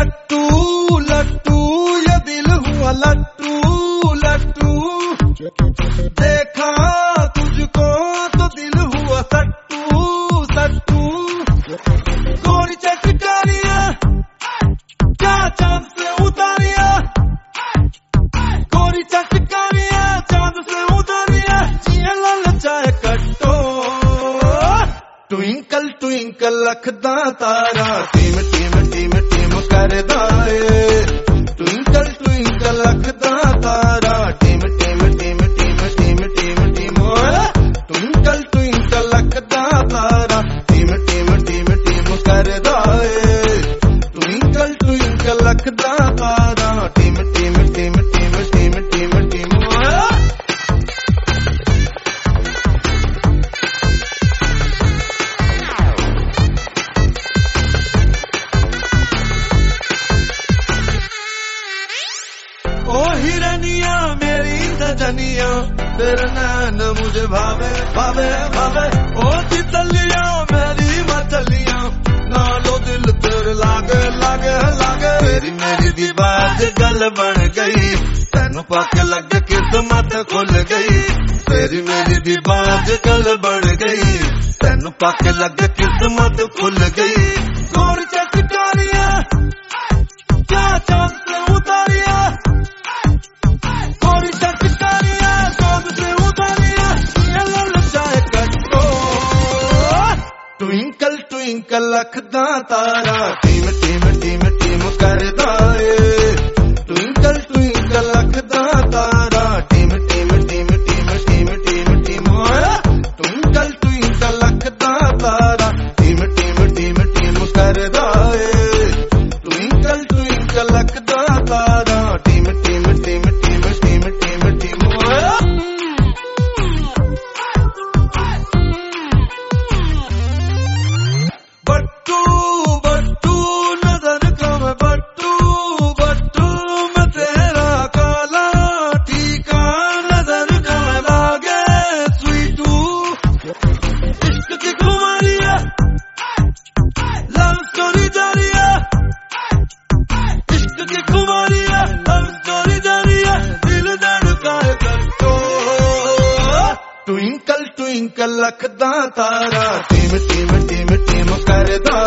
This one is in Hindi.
लट्टू लट्टू ये दिल हुआ लट्टू लट्टू, देखा तुझको तो दिल हुआ सट्टू सट्टू। गोरी चटकारियां क्या चांद से उतारिया, गोरी चटकारियां चांद से उतारिया, जिया ललचाए कट्टो। ट्विंकल ट्विंकल लखदा तारा, टीम टीम टीम टीम करदा ए। ट्विंकल ट्विंकल लखदा तारा, टीम टीम टीम टीम टीम टीम टीम। ट्विंकल ट्विंकल लखदा तारा, टीम टीम टीम टीम करदा ए। ट्विंकल ट्विंकल लखदा तारा, टीम टीम टीम टीम टीम टीम टीम। ओ हिरनिया मेरी सजनिया, तेरे नैन मुझे भावे भावे भावे। ओ तितलिया मेरी मछलिया, नालो दिल तेरे लागे लागे लागे। तेरी मेरी दीवार गल बन गई, तेनू पाके लग किस्मत खुल गई। तेरी मेरी दीवार गल बन गई, तेनू पाके लग किस्मत खुल गई। गोरी चटकारियां क्या चांद से उतारिया, गोरी चटकारियां चांद से उतारिया, जिया ललचाए कट्टो। ट्विंकल ट्विंकल लखदा तारा, टीम टीम टीम टीम करदा ए। ट्विंकल ट्विंकल लखदा तारा, टीम टीम टीम टीम टीम टीम टीम। ट्विंकल ट्विंकल लखदा तारा, टीम टीम टीम टीम करदा ए। ट्विंकल ट्विंकल लखदा तारा, टीम टीम टीम टीम टीम टीम टीम। बट्टू बट्टू नजर का मैं बट्टू बट्टू, मैं तेरा काला टीका नजर का मैं लागे स्वीटू। इश्क की खुमारिया लव स्टोरी जारी है, इश्क की खुमारिया लव स्टोरी जारी है, दिल धड़काए कट्टो। ट्विंकल ट्विंकल लखदा तारा, टीम टीम टीम टीम करदा